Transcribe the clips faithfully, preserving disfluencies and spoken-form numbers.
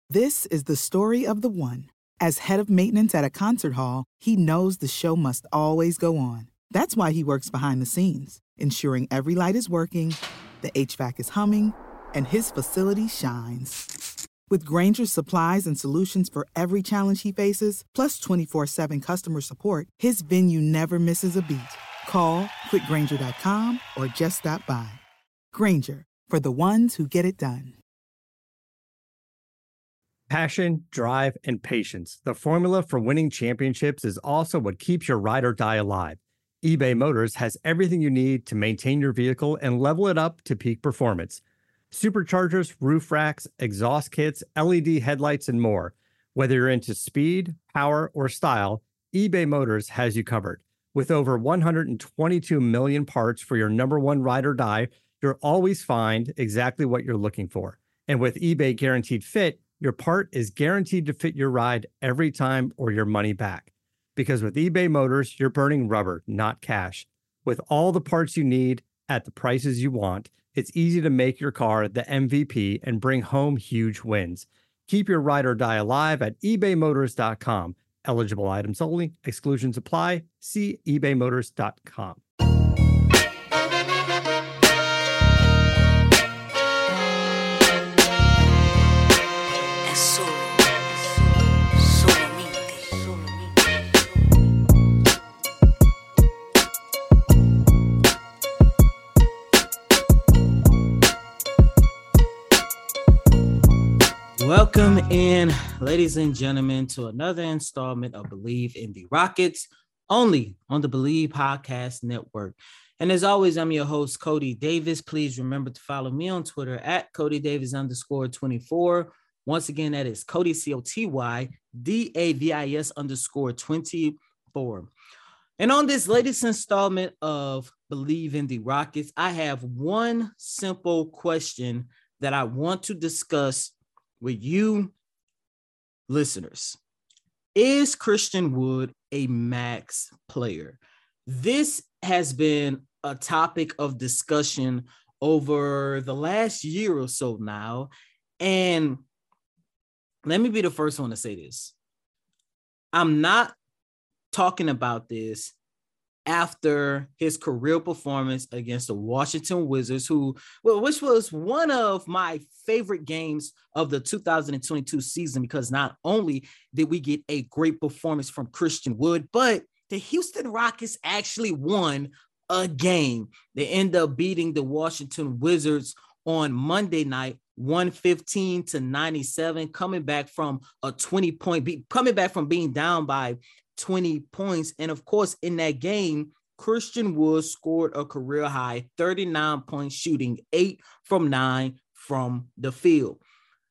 This is the story of the one. As head of maintenance at a concert hall, he knows the show must always go on. That's why he works behind the scenes, ensuring every light is working, the H V A C is humming, and his facility shines. With Grainger's supplies and solutions for every challenge he faces, plus twenty-four seven customer support, his venue never misses a beat. Call quick grainger dot com or just stop by. Grainger, for the ones who get it done. Passion, drive, and patience. The formula for winning championships is also what keeps your ride or die alive. eBay Motors has everything you need to maintain your vehicle and level it up to peak performance. Superchargers, roof racks, exhaust kits, L E D headlights, and more. Whether you're into speed, power, or style, eBay Motors has you covered. With over one hundred twenty-two million parts for your number one ride or die, you'll always find exactly what you're looking for. And with eBay Guaranteed Fit, your part is guaranteed to fit your ride every time or your money back. Because with eBay Motors, you're burning rubber, not cash. With all the parts you need at the prices you want, it's easy to make your car the M V P and bring home huge wins. Keep your ride or die alive at ebay motors dot com. Eligible items only. Exclusions apply. See ebay motors dot com. Welcome in, ladies and gentlemen, to another installment of Believe in the Rockets, only on the Believe Podcast Network. And as always, I'm your host, Cody Davis. Please remember to follow me on Twitter at Cody Davis underscore 24. Once again, that is Cody, C O T Y D A V I S underscore 24. And on this latest installment of Believe in the Rockets, I have one simple question that I want to discuss with you listeners. Is Christian Wood a max player? This has been a topic of discussion over the last year or so now. And let me be the first one to say this. I'm not talking about this after his career performance against the Washington Wizards, who, well, which was one of my favorite games of the two thousand twenty-two season, because not only did we get a great performance from Christian Wood, but the Houston Rockets actually won a game. They end up beating the Washington Wizards on Monday night, one fifteen to ninety-seven, coming back from a twenty point beat, coming back from being down by twenty points. And of course, in that game, Christian Wood scored a career high thirty-nine points, shooting eight from nine from the field.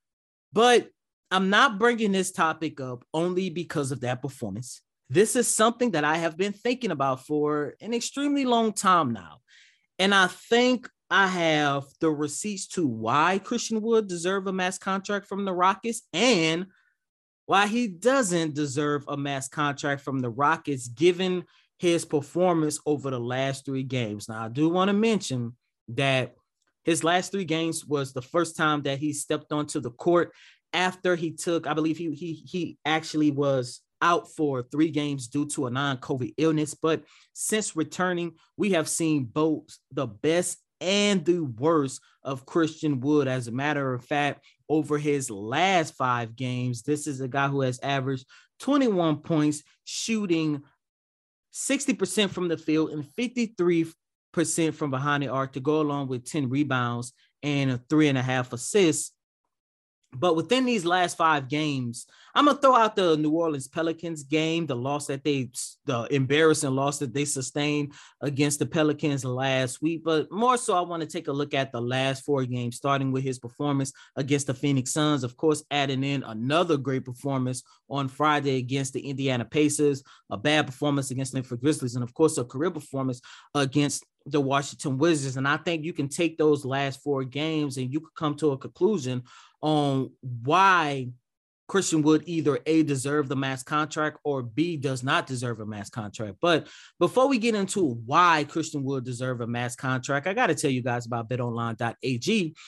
But I'm not bringing this topic up only because of that performance. This is something that I have been thinking about for an extremely long time now. And I think I have the receipts to why Christian Wood deserves a max contract from the Rockets and why he doesn't deserve a max contract from the Rockets, given his performance over the last three games. Now, I do want to mention that his last three games was the first time that he stepped onto the court after he took, I believe he he he actually was out for three games due to a non-COVID illness. But since returning, we have seen both the best and the worst of Christian Wood. As a matter of fact, over his last five games, this is a guy who has averaged twenty-one points, shooting sixty percent from the field and fifty-three percent from behind the arc, to go along with ten rebounds and three and a half assists. But within these last five games, I'm going to throw out the New Orleans Pelicans game, the loss that they, the embarrassing loss that they sustained against the Pelicans last week. But more so, I want to take a look at the last four games, starting with his performance against the Phoenix Suns, of course, adding in another great performance on Friday against the Indiana Pacers, a bad performance against the Memphis Grizzlies, and of course, a career performance against the Washington Wizards. And I think you can take those last four games and you could come to a conclusion on why Christian Wood either A, deserve the max contract, or B, does not deserve a max contract. But before we get into why Christian Wood deserve a max contract, I got to tell you guys about bet online dot a g.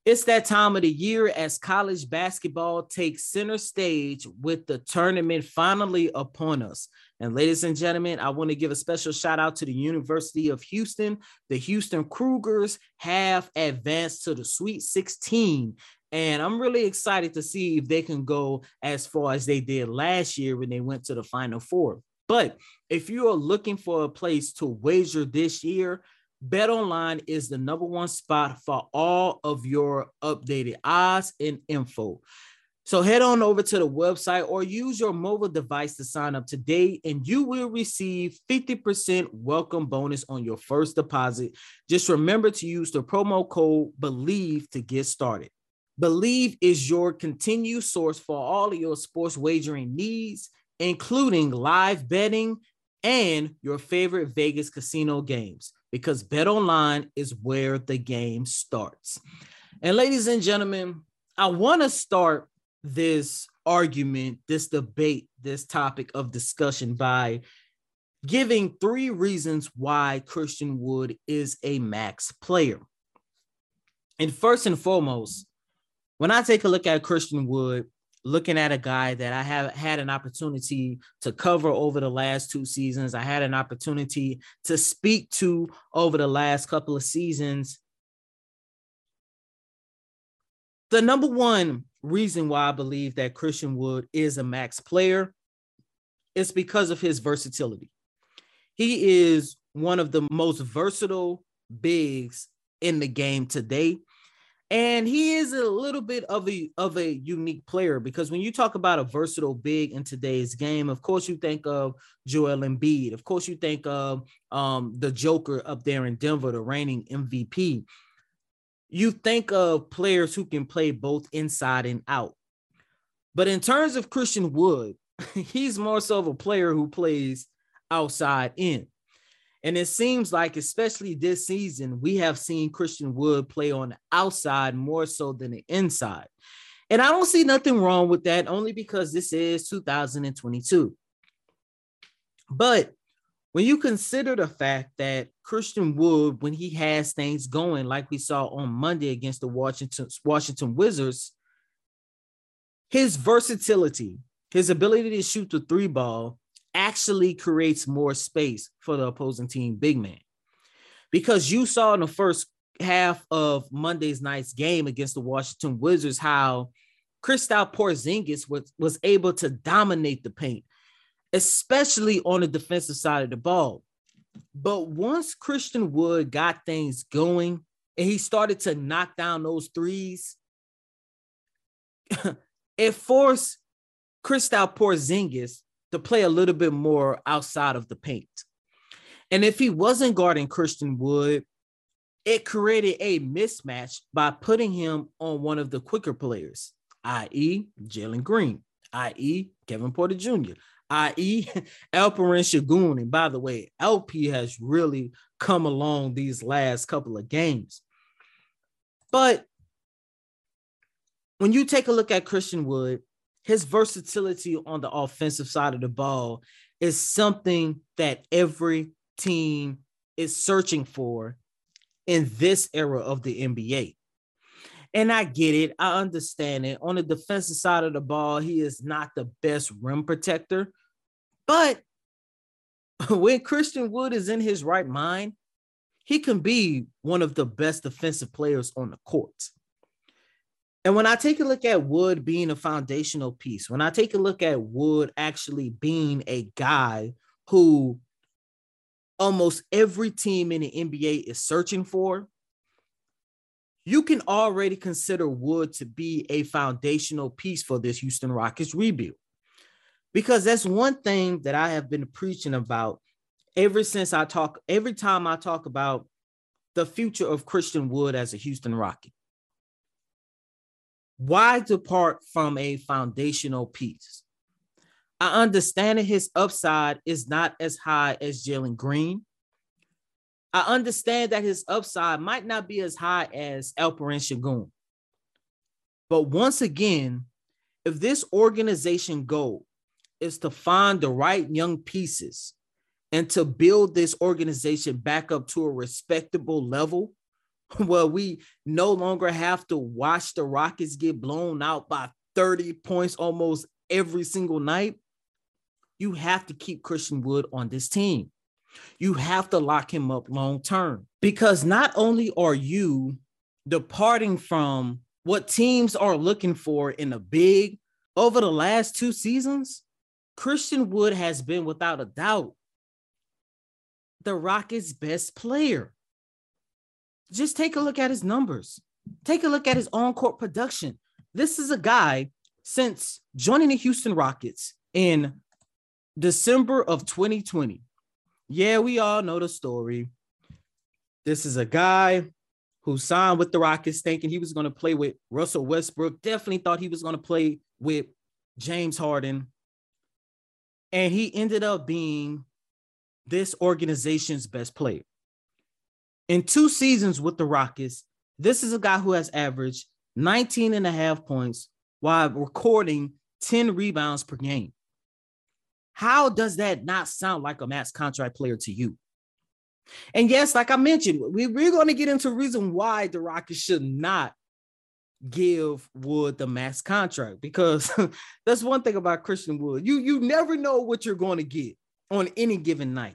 It's that time of the year as college basketball takes center stage with the tournament finally upon us. And ladies and gentlemen, I want to give a special shout out to the University of Houston. The Houston Cougars have advanced to the Sweet sixteen. And I'm really excited to see if they can go as far as they did last year when they went to the Final Four. But if you are looking for a place to wager this year, BetOnline is the number one spot for all of your updated odds and info. So head on over to the website or use your mobile device to sign up today, and you will receive fifty percent welcome bonus on your first deposit. Just remember to use the promo code BELIEVE to get started. Believe is your continued source for all of your sports wagering needs, including live betting and your favorite Vegas casino games, because BetOnline is where the game starts. And ladies and gentlemen, I want to start this argument, this debate, this topic of discussion by giving three reasons why Christian Wood is a max player. And first and foremost, when I take a look at Christian Wood, looking at a guy that I have had an opportunity to cover over the last two seasons, I had an opportunity to speak to over the last couple of seasons. The number one reason why I believe that Christian Wood is a max player is because of his versatility. He is one of the most versatile bigs in the game today. And he is a little bit of a, of a unique player, because when you talk about a versatile big in today's game, of course, you think of Joel Embiid. Of course, you think of um, the Joker up there in Denver, the reigning M V P. You think of players who can play both inside and out. But in terms of Christian Wood, he's more so of a player who plays outside in. And it seems like, especially this season, we have seen Christian Wood play on the outside more so than the inside. And I don't see nothing wrong with that, only because this is two thousand twenty-two. But when you consider the fact that Christian Wood, when he has things going, like we saw on Monday against the Washington, Washington Wizards, his versatility, his ability to shoot the three ball actually creates more space for the opposing team big man. Because you saw in the first half of Monday's night's game against the Washington Wizards how Kristaps Porzingis was, was able to dominate the paint, especially on the defensive side of the ball. But once Christian Wood got things going and he started to knock down those threes, it forced Kristaps Porzingis to play a little bit more outside of the paint. And if he wasn't guarding Christian Wood, it created a mismatch by putting him on one of the quicker players, that is. Jalen Green, that is. Kevin Porter Junior, that is. Alperen Sengun. And by the way, L P has really come along these last couple of games. But when you take a look at Christian Wood, his versatility on the offensive side of the ball is something that every team is searching for in this era of the N B A. And I get it. I understand it. On the defensive side of the ball, he is not the best rim protector. But when Christian Wood is in his right mind, he can be one of the best defensive players on the court. And when I take a look at Wood being a foundational piece, when I take a look at Wood actually being a guy who almost every team in the N B A is searching for, you can already consider Wood to be a foundational piece for this Houston Rockets rebuild. Because that's one thing that I have been preaching about ever since I talk, every time I talk about the future of Christian Wood as a Houston Rocket. Why depart from a foundational piece? I understand that his upside is not as high as Jalen Green. I understand that his upside might not be as high as Alperen Sengun. But once again, if this organization goal is to find the right young pieces and to build this organization back up to a respectable level, well, we no longer have to watch the Rockets get blown out by thirty points almost every single night, you have to keep Christian Wood on this team. You have to lock him up long term, because not only are you departing from what teams are looking for in a big over the last two seasons, Christian Wood has been, without a doubt, the Rockets' best player. Just take a look at his numbers. Take a look at his on-court production. This is a guy, since joining the Houston Rockets in December of twenty twenty. Yeah, we all know the story. This is a guy who signed with the Rockets thinking he was going to play with Russell Westbrook. Definitely thought he was going to play with James Harden. And he ended up being this organization's best player. In two seasons with the Rockets, this is a guy who has averaged nineteen and a half points while recording ten rebounds per game. How does that not sound like a max contract player to you? And yes, like I mentioned, we, we're going to get into a reason why the Rockets should not give Wood the max contract, because that's one thing about Christian Wood. You, you never know what you're going to get on any given night.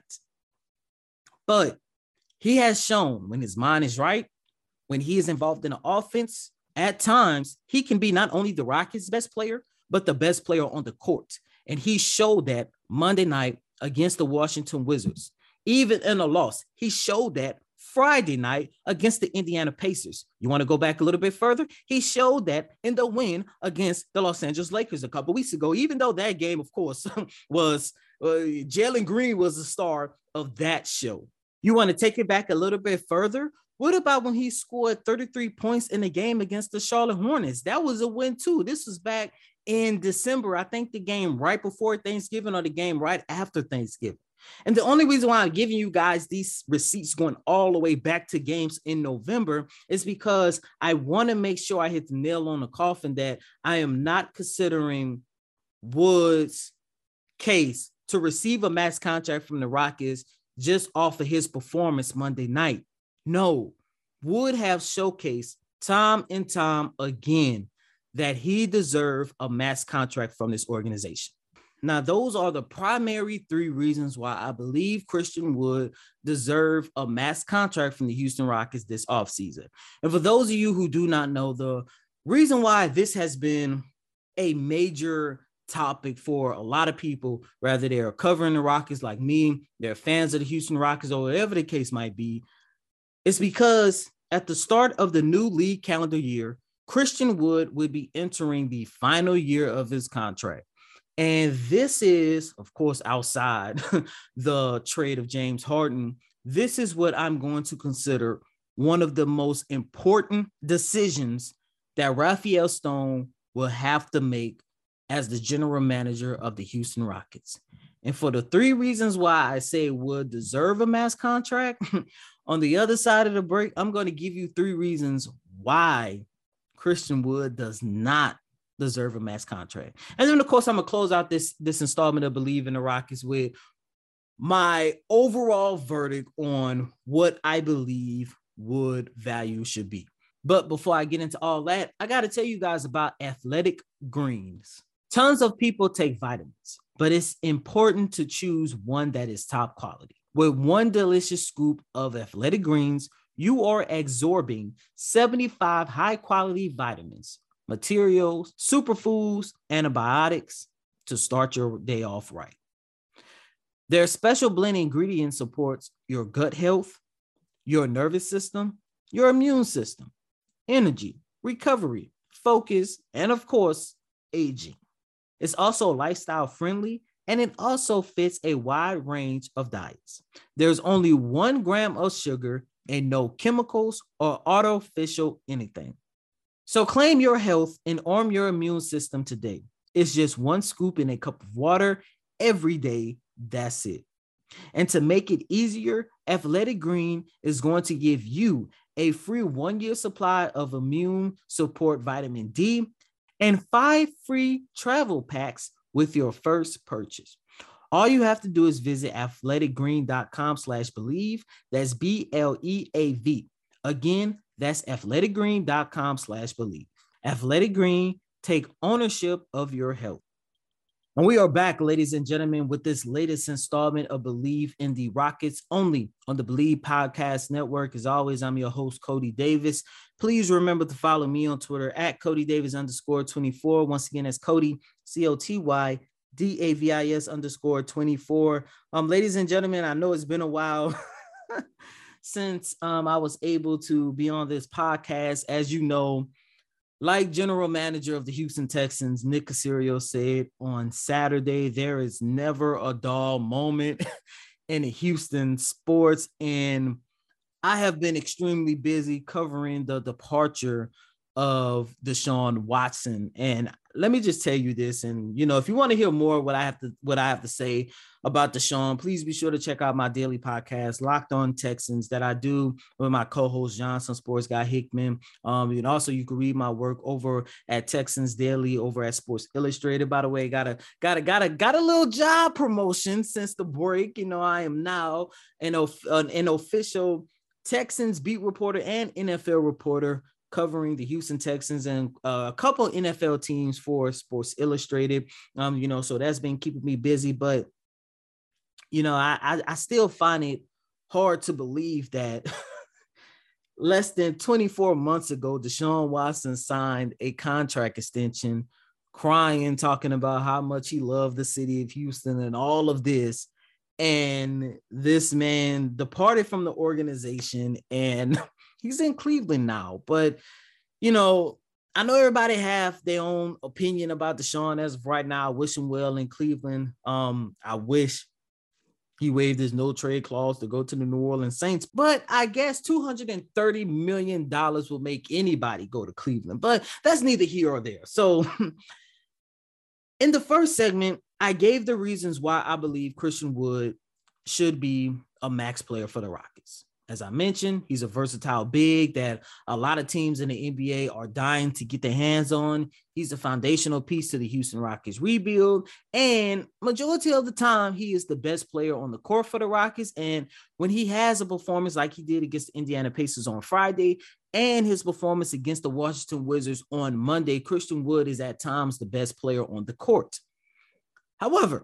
But he has shown when his mind is right, when he is involved in the offense, at times he can be not only the Rockets' best player, but the best player on the court. And he showed that Monday night against the Washington Wizards. Even in a loss, he showed that Friday night against the Indiana Pacers. You want to go back a little bit further? He showed that in the win against the Los Angeles Lakers a couple of weeks ago, even though that game, of course, was uh, Jalen Green was the star of that show. You want to take it back a little bit further? What about when he scored thirty-three points in the game against the Charlotte Hornets? That was a win too. This was back in December. I think the game right before Thanksgiving or the game right after Thanksgiving. And the only reason why I'm giving you guys these receipts going all the way back to games in November is because I want to make sure I hit the nail on the coffin that I am not considering Wood's case to receive a max contract from the Rockets just off of his performance Monday night. No, Wood have showcased time and time again that he deserved a max contract from this organization. Now, those are the primary three reasons why I believe Christian Wood deserved a max contract from the Houston Rockets this offseason. And for those of you who do not know, the reason why this has been a major topic for a lot of people, whether they're covering the Rockets like me, they're fans of the Houston Rockets, or whatever the case might be, is because at the start of the new league calendar year, Christian Wood would be entering the final year of his contract. And this is, of course, outside the trade of James Harden. This is what I'm going to consider one of the most important decisions that Rafael Stone will have to make as the general manager of the Houston Rockets. And for the three reasons why I say Wood deserve a max contract, on the other side of the break, I'm going to give you three reasons why Christian Wood does not deserve a max contract. And then, of course, I'm going to close out this, this installment of Believe in the Rockets with my overall verdict on what I believe Wood value should be. But before I get into all that, I got to tell you guys about Athletic Greens. Tons of people take vitamins, but it's important to choose one that is top quality. With one delicious scoop of Athletic Greens, you are absorbing seventy-five high-quality vitamins, materials, superfoods, antibiotics to start your day off right. Their special blend ingredient supports your gut health, your nervous system, your immune system, energy, recovery, focus, and of course, aging. It's also lifestyle friendly, and it also fits a wide range of diets. There's only one gram of sugar and no chemicals or artificial anything. So claim your health and arm your immune system today. It's just one scoop in a cup of water every day. That's it. And to make it easier, Athletic Green is going to give you a free one-year supply of immune support vitamin D and five free travel packs with your first purchase. All you have to do is visit athletic green dot com slash believe. That's B L E A V. Again, That's athleticgreen.com slash believe. Athletic Green, take ownership of your health. And we are back, ladies and gentlemen, with this latest installment of Believe in the Rockets, only on the Believe Podcast Network. As always, I'm your host, Cody Davis. Please remember to follow me on Twitter at Cody Davis underscore 24. Once again, that's Cody, C O T Y D A V I S underscore 24. Um, ladies and gentlemen, I know it's been a while since um, I was able to be on this podcast. As you know, like general manager of the Houston Texans, Nick Caserio, said on Saturday, there is never a dull moment in Houston sports. And I have been extremely busy covering the departure of Deshaun Watson. And let me just tell you this. And, you know, if you want to hear more what I have to what I have to say about Deshaun, please be sure to check out my daily podcast, Locked On Texans, that I do with my co-host, Johnson Sports Guy Hickman. Um, and also you can read my work over at Texans Daily over at Sports Illustrated. By the way, got a got a got a got a little job promotion since the break. You know, I am now an, an, an official Texans beat reporter and N F L reporter, covering the Houston Texans and uh, a couple of N F L teams for Sports Illustrated. Um, you know, so that's been keeping me busy, but you know, I I, I still find it hard to believe that less than twenty-four months ago, Deshaun Watson signed a contract extension, crying, talking about how much he loved the city of Houston and all of this. And this man departed from the organization, and he's in Cleveland now. But, you know, I know everybody have their own opinion about Deshaun as of right now. I wish him well in Cleveland. Um, I wish he waived his no trade clause to go to the New Orleans Saints. But I guess two hundred thirty million dollars will make anybody go to Cleveland. But that's neither here or there. So in the first segment, I gave the reasons why I believe Christian Wood should be a max player for the Rockets. As I mentioned, he's a versatile big that a lot of teams in the N B A are dying to get their hands on. He's a foundational piece to the Houston Rockets rebuild. And majority of the time, he is the best player on the court for the Rockets. And when he has a performance like he did against the Indiana Pacers on Friday and his performance against the Washington Wizards on Monday, Christian Wood is at times the best player on the court. However,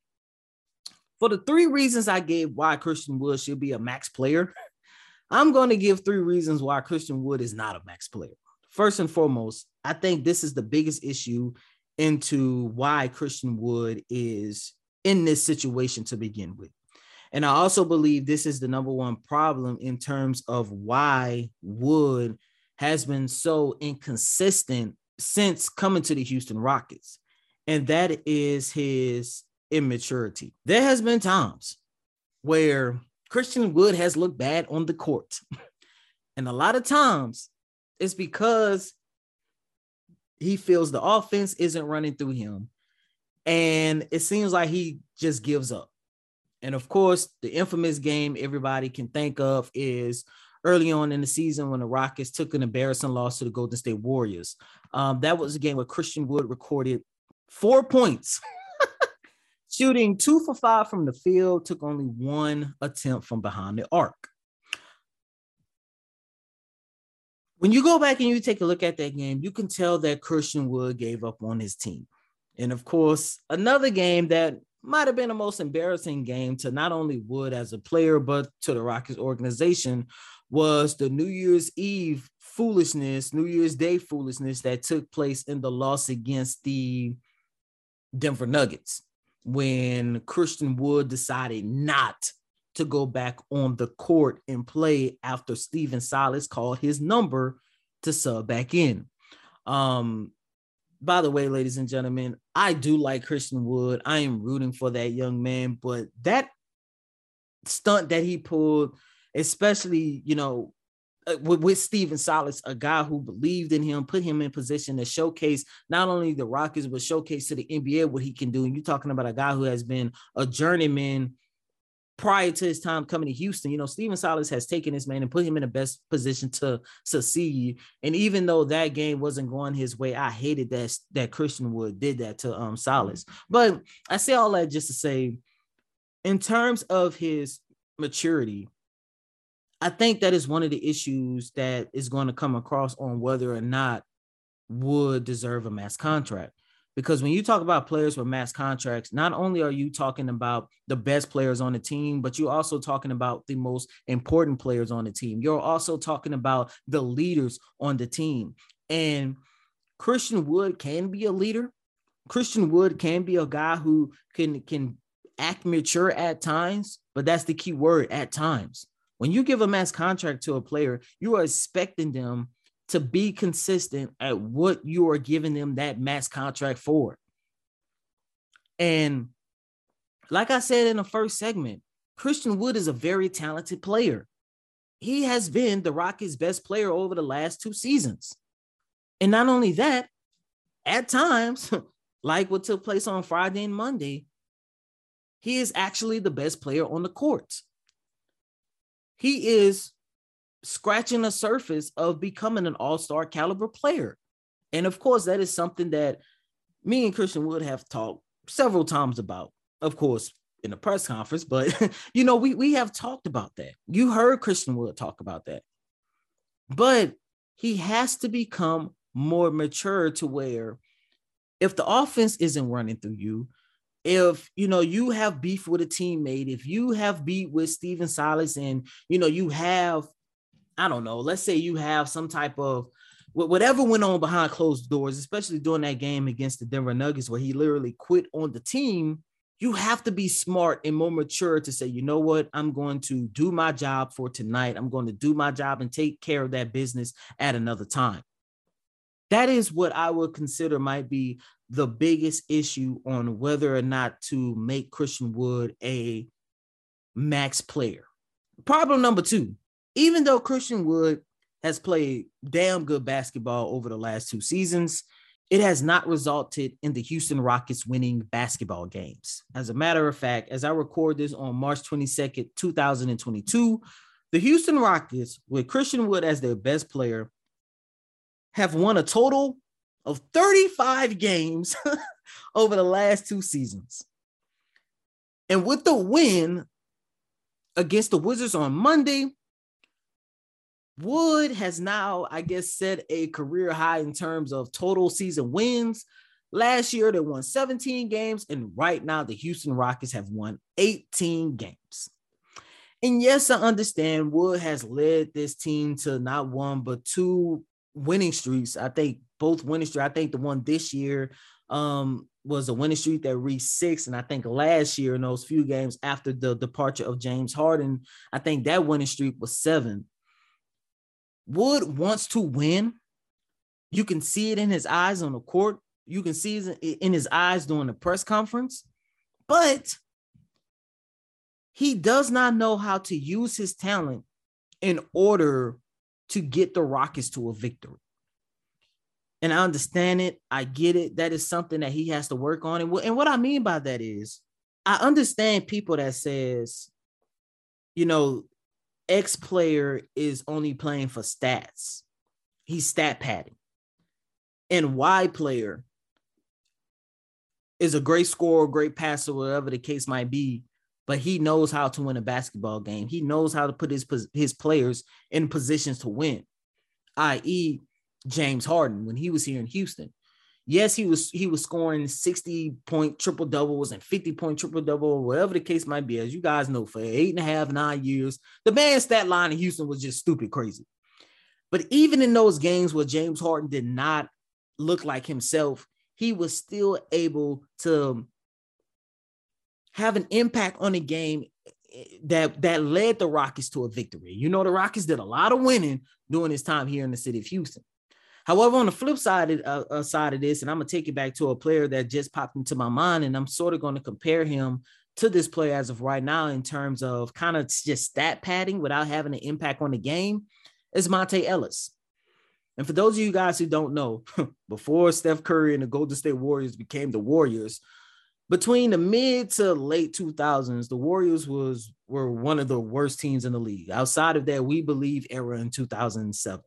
for the three reasons I gave why Christian Wood should be a max player, I'm going to give three reasons why Christian Wood is not a max player. First and foremost, I think this is the biggest issue into why Christian Wood is in this situation to begin with. And I also believe this is the number one problem in terms of why Wood has been so inconsistent since coming to the Houston Rockets. And that is his immaturity. There has been times where Christian Wood has looked bad on the court. And a lot of times it's because he feels the offense isn't running through him. And it seems like he just gives up. And of course, the infamous game everybody can think of is early on in the season when the Rockets took an embarrassing loss to the Golden State Warriors. Um, that was a game where Christian Wood recorded four points. Shooting two for five from the field, took only one attempt from behind the arc. When you go back and you take a look at that game, you can tell that Christian Wood gave up on his team. And of course, another game that might have been the most embarrassing game to not only Wood as a player, but to the Rockets organization was the New Year's Eve foolishness, New Year's Day foolishness that took place in the loss against the Denver Nuggets, when Christian Wood decided not to go back on the court and play after Stephen Silas called his number to sub back in. Um, by the way, ladies and gentlemen, I do like Christian Wood. I am rooting for that young man, but that stunt that he pulled, especially, you know, with, with Stephen Silas, a guy who believed in him, put him in position to showcase not only the Rockets, but showcase to the N B A what he can do. And you're talking about a guy who has been a journeyman prior to his time coming to Houston. You know, Stephen Silas has taken this man and put him in the best position to succeed. And even though that game wasn't going his way, I hated that, that Christian Wood did that to um, Silas. But I say all that just to say, in terms of his maturity, I think that is one of the issues that is going to come across on whether or not Wood deserve a max contract. Because when you talk about players with max contracts, not only are you talking about the best players on the team, but you're also talking about the most important players on the team. You're also talking about the leaders on the team. And Christian Wood can be a leader. Christian Wood can be a guy who can, can act mature at times, but that's the key word, at times. When you give a max contract to a player, you are expecting them to be consistent at what you are giving them that max contract for. And like I said in the first segment, Christian Wood is a very talented player. He has been the Rockets' best player over the last two seasons. And not only that, at times, like what took place on Friday and Monday, he is actually the best player on the court. He is scratching the surface of becoming an all-star caliber player. And of course, that is something that me and Christian Wood have talked several times about, of course, in the press conference, but you know, we, we have talked about that. You heard Christian Wood talk about that, but he has to become more mature to where if the offense isn't running through you, if, you know, you have beef with a teammate, if you have beef with Stephen Silas and, you know, you have, I don't know, let's say you have some type of whatever went on behind closed doors, especially during that game against the Denver Nuggets, where he literally quit on the team. You have to be smart and more mature to say, you know what, I'm going to do my job for tonight. I'm going to do my job and take care of that business at another time. That is what I would consider might be the biggest issue on whether or not to make Christian Wood a max player. Problem number two, even though Christian Wood has played damn good basketball over the last two seasons, it has not resulted in the Houston Rockets winning basketball games. As a matter of fact, as I record this on March twenty-second, two thousand twenty-two, the Houston Rockets, with Christian Wood as their best player, have won a total of thirty-five games over the last two seasons. And with the win against the Wizards on Monday, Wood has now, I guess, set a career high in terms of total season wins. Last year, they won seventeen games, and right now, the Houston Rockets have won eighteen games. And yes, I understand Wood has led this team to not one, but two winning streaks. I think both winning streaks. I think the one this year um, was a winning streak that reached six. And I think last year, in those few games after the departure of James Harden, I think that winning streak was seven. Wood wants to win. You can see it in his eyes on the court. You can see it in his eyes during the press conference. But he does not know how to use his talent in order to get the Rockets to a victory. And I understand it. I get it. That is something that he has to work on. And what, and what I mean by that is, I understand people that says, you know, X player is only playing for stats. He's stat padding. And Y player is a great scorer, great passer, whatever the case might be, but he knows how to win a basketball game. He knows how to put his, his players in positions to win, that is. James Harden when he was here in Houston. Yes, he was he was scoring sixty-point triple-doubles and fifty-point triple-double, whatever the case might be. As you guys know, for eight and a half, nine years, the man's stat line in Houston was just stupid crazy. But even in those games where James Harden did not look like himself, he was still able to have an impact on the game that, that led the Rockets to a victory. You know, the Rockets did a lot of winning during his time here in the city of Houston. However, on the flip side of, uh, uh, side of this, and I'm going to take it back to a player that just popped into my mind, and I'm sort of going to compare him to this player as of right now in terms of kind of just stat padding without having an impact on the game, is Monta Ellis. And for those of you guys who don't know, before Steph Curry and the Golden State Warriors became the Warriors, between the mid to late two thousands, the Warriors was were one of the worst teams in the league. Outside of that, we believe era in two thousand seven.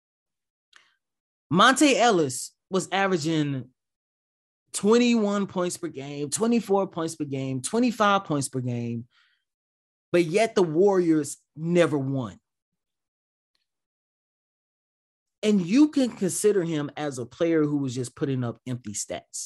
Monta Ellis was averaging twenty-one points per game, twenty-four points per game, twenty-five points per game, but yet the Warriors never won. And you can consider him as a player who was just putting up empty stats.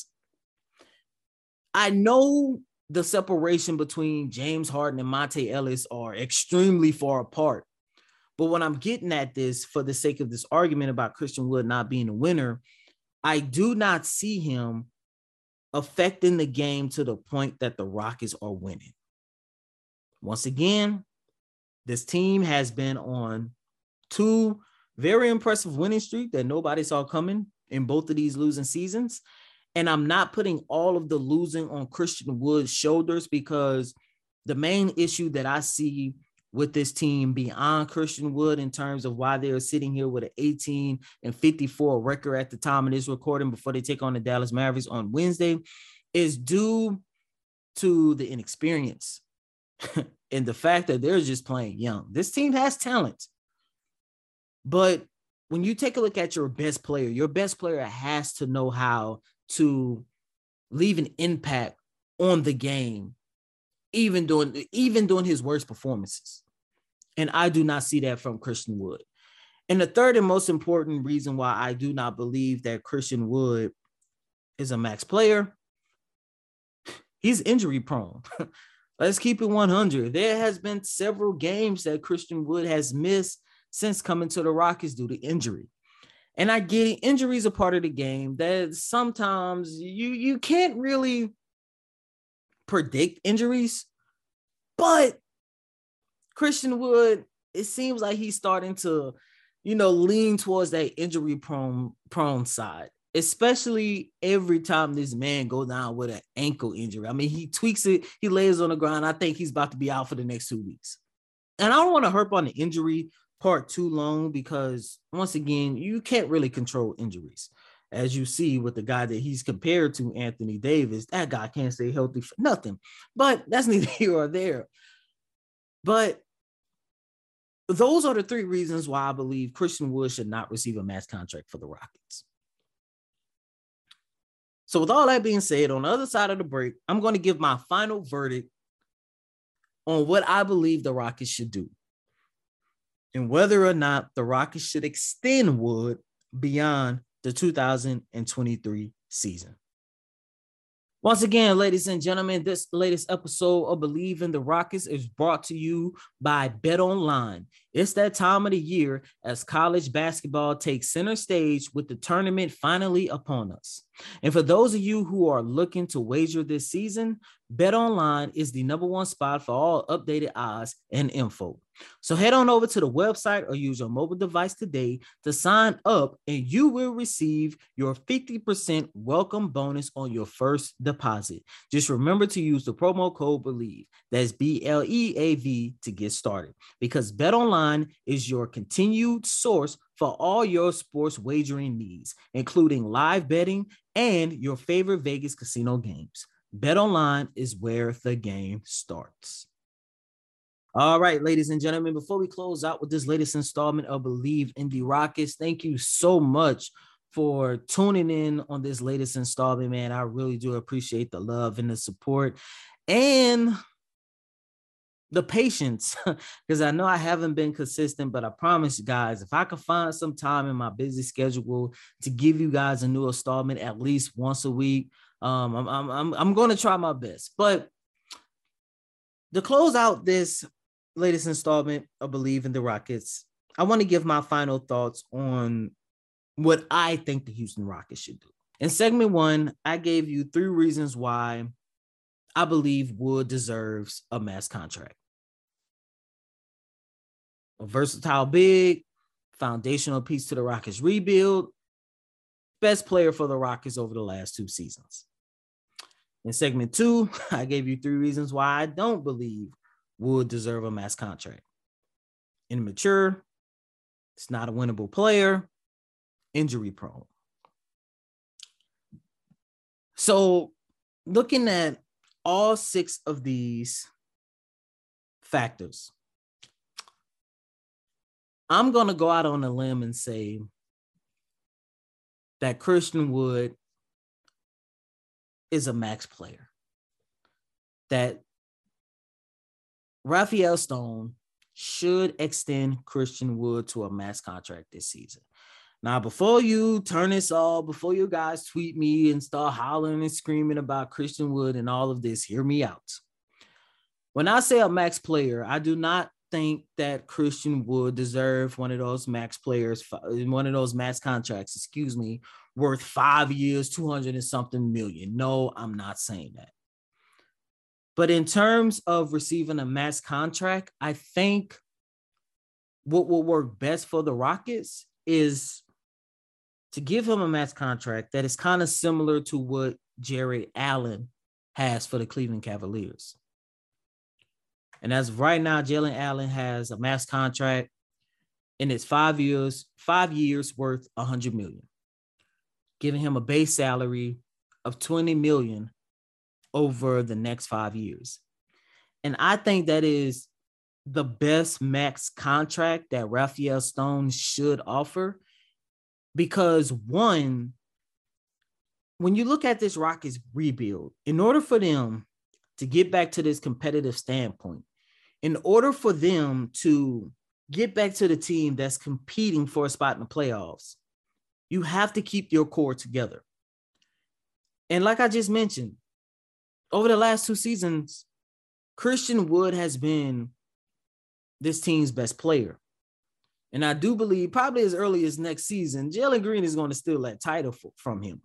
I know the separation between James Harden and Monte Ellis are extremely far apart. But when I'm getting at this, for the sake of this argument about Christian Wood not being a winner, I do not see him affecting the game to the point that the Rockets are winning. Once again, this team has been on two very impressive winning streak that nobody saw coming in both of these losing seasons. And I'm not putting all of the losing on Christian Wood's shoulders, because the main issue that I see with this team beyond Christian Wood in terms of why they're sitting here with an eighteen and fifty-four record at the time of this recording before they take on the Dallas Mavericks on Wednesday is due to the inexperience and the fact that they're just playing young. This team has talent, but when you take a look at your best player, your best player has to know how to leave an impact on the game, even during, even during his worst performances. And I do not see that from Christian Wood. And the third and most important reason why I do not believe that Christian Wood is a max player, he's injury prone. Let's keep it one hundred. There has been several games that Christian Wood has missed since coming to the Rockets due to injury. And I get it, injuries are part of the game that sometimes you, you can't really predict injuries, but Christian Wood, it seems like he's starting to, you know, lean towards that injury prone, prone side, especially every time this man goes down with an ankle injury. I mean, he tweaks it, he lays on the ground. I think he's about to be out for the next two weeks. And I don't want to harp on the injury part too long, because once again, you can't really control injuries. As you see with the guy that he's compared to, Anthony Davis, that guy can't stay healthy for nothing. But that's neither here or there. But those are the three reasons why I believe Christian Wood should not receive a max contract for the Rockets. So with all that being said, on the other side of the break, I'm going to give my final verdict on what I believe the Rockets should do, and whether or not the Rockets should extend Wood beyond the two thousand twenty-three season. Once again, ladies and gentlemen, this latest episode of Believe in the Rockets is brought to you by BetOnline. It's that time of the year as college basketball takes center stage with the tournament finally upon us. And for those of you who are looking to wager this season, BetOnline is the number one spot for all updated odds and info. So head on over to the website or use your mobile device today to sign up, and you will receive your fifty percent welcome bonus on your first deposit. Just remember to use the promo code BELIEVE, that's B L E A V, to get started, because BetOnline is your continued source for all your sports wagering needs, including live betting and your favorite Vegas casino games. BetOnline is where the game starts. All right, ladies and gentlemen, before we close out with this latest installment of Believe in the Rockets, thank you so much for tuning in on this latest installment, man. I really do appreciate the love and the support and the patience, because I know I haven't been consistent, but I promise you guys, if I could find some time in my busy schedule to give you guys a new installment at least once a week, um, I'm, I'm, I'm, I'm going to try my best. But to close out this latest installment of Believe in the Rockets, I want to give my final thoughts on what I think the Houston Rockets should do. In segment one, I gave you three reasons why I believe Wood deserves a max contract. A versatile big, foundational piece to the Rockets rebuild, best player for the Rockets over the last two seasons. In segment two, I gave you three reasons why I don't believe Would deserve a max contract. Immature, it's not a winnable player, injury prone. So looking at all six of these factors, I'm going to go out on a limb and say that Christian Wood is a max player. That Rafael Stone should extend Christian Wood to a max contract this season. Now, before you turn this off, before you guys tweet me and start hollering and screaming about Christian Wood and all of this, hear me out. When I say a max player, I do not think that Christian Wood deserves one of those max players, one of those max contracts, excuse me, worth five years, two hundred and something million. No, I'm not saying that. But in terms of receiving a max contract, I think what will work best for the Rockets is to give him a max contract that is kind of similar to what Jared Allen has for the Cleveland Cavaliers. And as of right now, Jalen Allen has a max contract and it's five years, five years worth one hundred million dollars, giving him a base salary of twenty million dollars over the next five years. And I think that is the best max contract that Rafael Stone should offer. Because one, when you look at this Rockets rebuild, in order for them to get back to this competitive standpoint, in order for them to get back to the team that's competing for a spot in the playoffs, you have to keep your core together. And like I just mentioned, over the last two seasons, Christian Wood has been this team's best player. And I do believe probably as early as next season, Jalen Green is going to steal that title f- from him.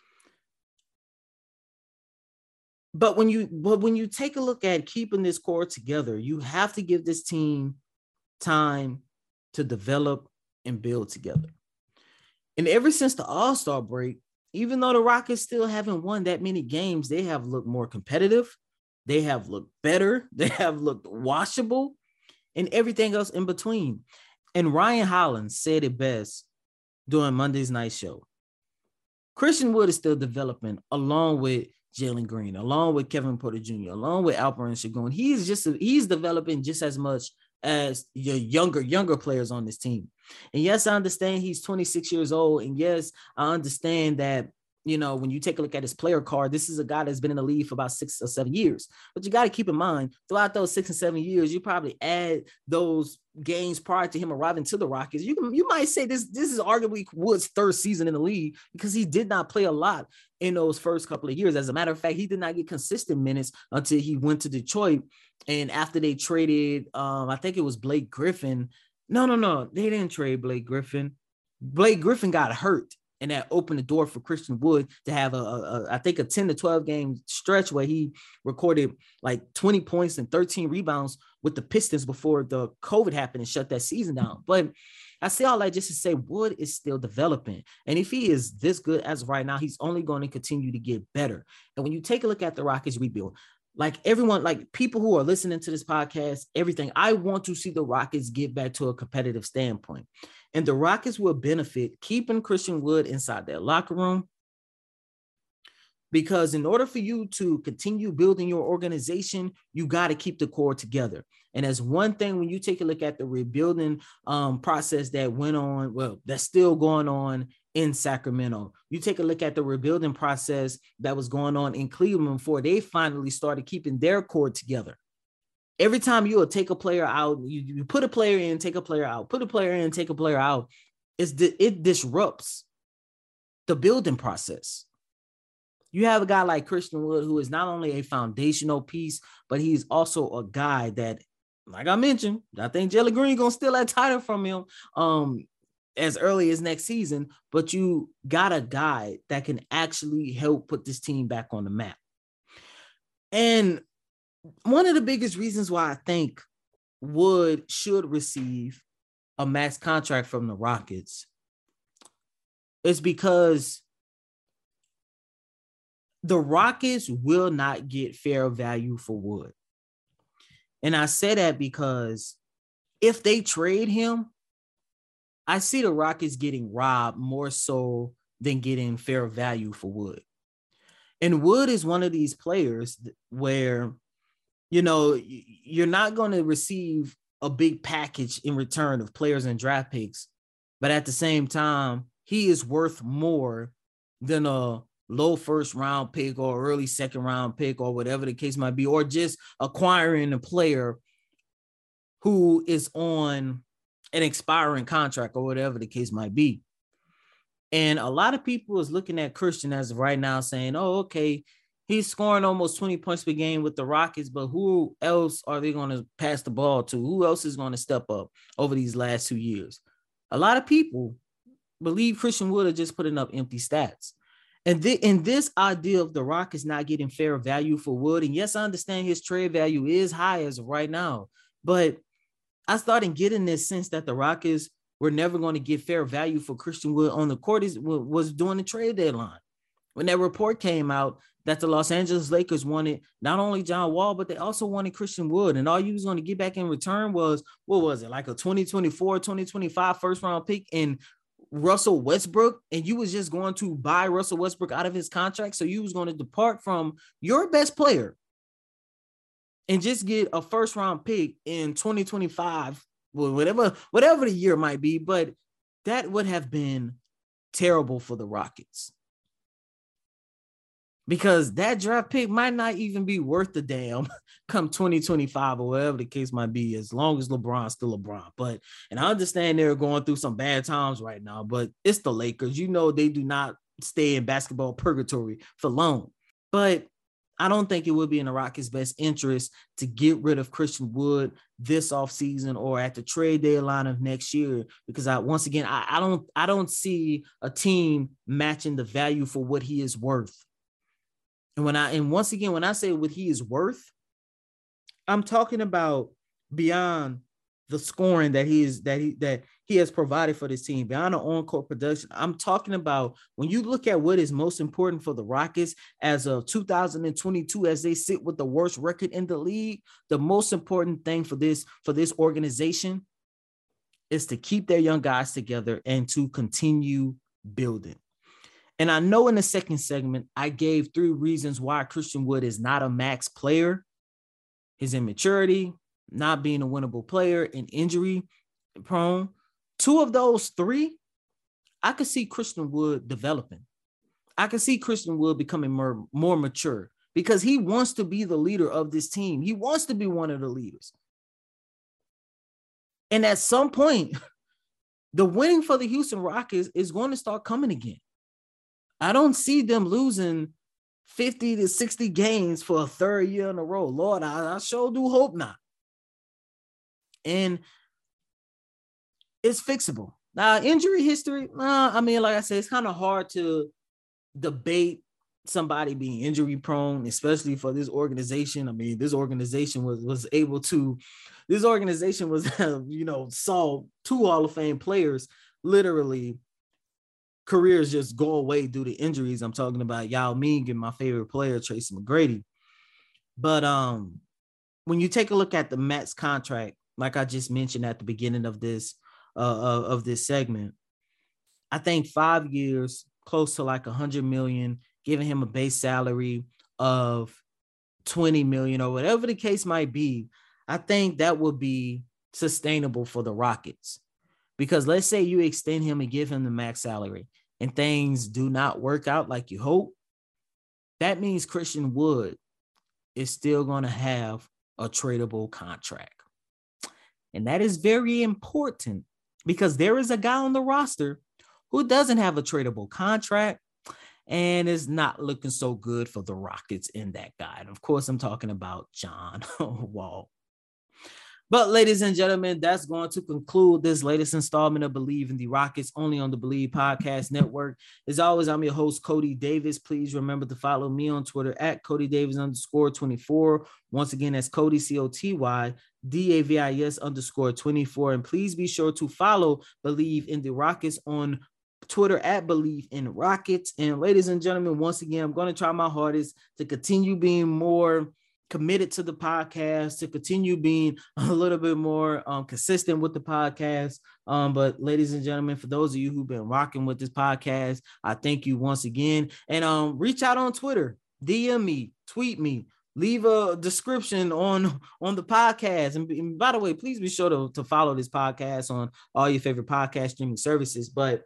But when you but when you take a look at keeping this core together, you have to give this team time to develop and build together. And ever since the All-Star break, even though the Rockets still haven't won that many games, they have looked more competitive. They have looked better. They have looked washable and everything else in between. And Ryan Hollins said it best during Monday's night show. Christian Wood is still developing along with Jalen Green, along with Kevin Porter Junior, along with Alperen Sengun. He's just he's developing just as much as your younger, younger players on this team. And yes, I understand he's twenty-six years old. And yes, I understand that, you know, when you take a look at his player card, this is a guy that's been in the league for about six or seven years. But you got to keep in mind, throughout those six and seven years, you probably add those games prior to him arriving to the Rockets. You can, you might say this, this is arguably Wood's third season in the league because he did not play a lot in those first couple of years. As a matter of fact, he did not get consistent minutes until he went to Detroit. And after they traded, um, I think it was Blake Griffin. No, no, no. They didn't trade Blake Griffin. Blake Griffin got hurt. And that opened the door for Christian Wood to have a, a, a, I think, a ten to twelve game stretch where he recorded like twenty points and thirteen rebounds with the Pistons before the COVID happened and shut that season down. But I say all that just to say Wood is still developing. And if he is this good as of right now, he's only going to continue to get better. And when you take a look at the Rockets rebuild, like everyone, like people who are listening to this podcast, everything, I want to see the Rockets get back to a competitive standpoint. And the Rockets will benefit keeping Christian Wood inside their locker room. Because in order for you to continue building your organization, you got to keep the core together. And as one thing, when you take a look at the rebuilding um, process that went on, well, that's still going on in Sacramento. You take a look at the rebuilding process that was going on in Cleveland before they finally started keeping their core together. Every time you will take a player out, you, you put a player in, take a player out, put a player in, take a player out, it's di- it disrupts the building process. You have a guy like Christian Wood, who is not only a foundational piece, but he's also a guy that, like I mentioned, I think Jalen Green going to steal that title from him um, as early as next season, but you got a guy that can actually help put this team back on the map. And one of the biggest reasons why I think Wood should receive a max contract from the Rockets is because the Rockets will not get fair value for Wood. And I say that because if they trade him, I see the Rockets getting robbed more so than getting fair value for Wood. And Wood is one of these players where, you know, you're not going to receive a big package in return of players and draft picks, but at the same time, he is worth more than a low first round pick or early second round pick or whatever the case might be, or just acquiring a player who is on an expiring contract or whatever the case might be. And a lot of people is looking at Christian as of right now saying, oh, okay, he's scoring almost twenty points per game with the Rockets, but who else are they going to pass the ball to? Who else is going to step up over these last two years? A lot of people believe Christian Wood are just putting up empty stats. And the, in this idea of the Rockets not getting fair value for Wood, and yes, I understand his trade value is high as of right now, but I started getting this sense that the Rockets were never going to get fair value for Christian Wood on the court is, was during the trade deadline. When that report came out that the Los Angeles Lakers wanted not only John Wall, but they also wanted Christian Wood. And all you was going to get back in return was, what was it, like a twenty twenty-four, twenty twenty-five first round pick in Russell Westbrook, and you was just going to buy Russell Westbrook out of his contract. So you was going to depart from your best player and just get a first round pick in twenty twenty-five, well, whatever, whatever the year might be. But that would have been terrible for the Rockets, because that draft pick might not even be worth the damn come twenty twenty-five or whatever the case might be, as long as LeBron's still LeBron. But, and I understand they're going through some bad times right now, but it's the Lakers. You know, they do not stay in basketball purgatory for long. But I don't think it would be in the Rockets' best interest to get rid of Christian Wood this offseason or at the trade deadline of next year, because I, once again, I, I don't, I don't see a team matching the value for what he is worth. And when I, and once again, when I say what he is worth, I'm talking about beyond the scoring that he is, that he, that he has provided for this team, beyond the on-court production. I'm talking about when you look at what is most important for the Rockets as of two thousand twenty-two, as they sit with the worst record in the league, the most important thing for this, for this organization is to keep their young guys together and to continue building. And I know in the second segment, I gave three reasons why Christian Wood is not a max player: his immaturity, not being a winnable player, and injury prone. Two of those three, I could see Christian Wood developing. I could see Christian Wood becoming more, more mature, because he wants to be the leader of this team. He wants to be one of the leaders. And at some point, the winning for the Houston Rockets is going to start coming again. I don't see them losing fifty to sixty games for a third year in a row. Lord, I, I sure do hope not. And it's fixable. Now, injury history, uh, I mean, like I said, it's kind of hard to debate somebody being injury prone, especially for this organization. I mean, this organization was, was able to, this organization was, you know, saw two Hall of Fame players literally careers just go away due to injuries. I'm talking about Yao Ming and my favorite player, Tracy McGrady. But um, when you take a look at the Mets contract, like I just mentioned at the beginning of this uh, of, of this segment, I think five years, close to like one hundred million, giving him a base salary of twenty million or whatever the case might be, I think that would be sustainable for the Rockets. Because let's say you extend him and give him the max salary and things do not work out like you hope, that means Christian Wood is still going to have a tradable contract. And that is very important, because there is a guy on the roster who doesn't have a tradable contract and is not looking so good for the Rockets in that guy. And of course, I'm talking about John Wall. But ladies and gentlemen, that's going to conclude this latest installment of Believe in the Rockets, only on the Believe Podcast Network. As always, I'm your host, Cody Davis. Please remember to follow me on Twitter at Cody Davis underscore 24. Once again, that's Cody, C O T Y D A V I S underscore 24. And please be sure to follow Believe in the Rockets on Twitter at Believe in Rockets. And ladies and gentlemen, once again, I'm going to try my hardest to continue being more committed to the podcast, to continue being a little bit more um, consistent with the podcast. Um, but ladies and gentlemen, for those of you who've been rocking with this podcast, I thank you once again. And um, reach out on Twitter, D M me, tweet me, leave a description on, on the podcast. And, and by the way, please be sure to, to follow this podcast on all your favorite podcast streaming services. But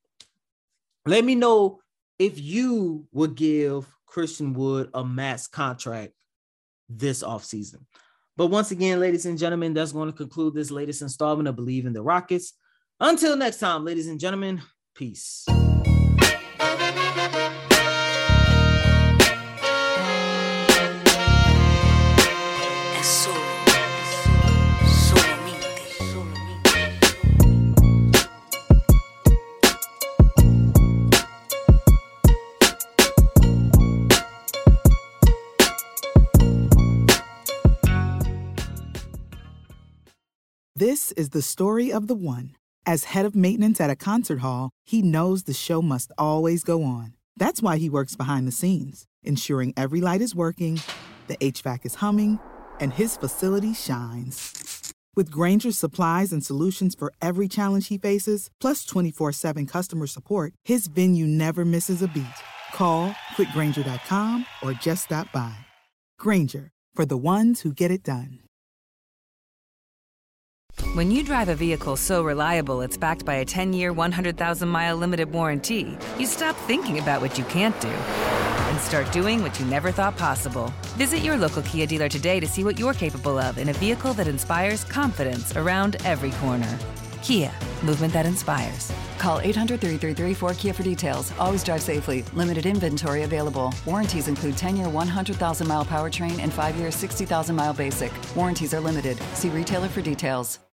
let me know if you would give Christian Wood a max contract this offseason. But once again, ladies and gentlemen, that's going to conclude this latest installment of Believe in the Rockets. Until next time, ladies and gentlemen, peace. This is the story of the one. As head of maintenance at a concert hall, he knows the show must always go on. That's why he works behind the scenes, ensuring every light is working, the H V A C is humming, and his facility shines. With Grainger's supplies and solutions for every challenge he faces, plus twenty-four seven customer support, his venue never misses a beat. Call quick grainger dot com or just stop by. Grainger, for the ones who get it done. When you drive a vehicle so reliable it's backed by a ten-year, one hundred thousand mile limited warranty, you stop thinking about what you can't do and start doing what you never thought possible. Visit your local Kia dealer today to see what you're capable of in a vehicle that inspires confidence around every corner. Kia, movement that inspires. Call eight hundred, three three three, four K I A for details. Always drive safely. Limited inventory available. Warranties include ten-year, one hundred thousand mile powertrain and five-year, sixty thousand mile basic. Warranties are limited. See retailer for details.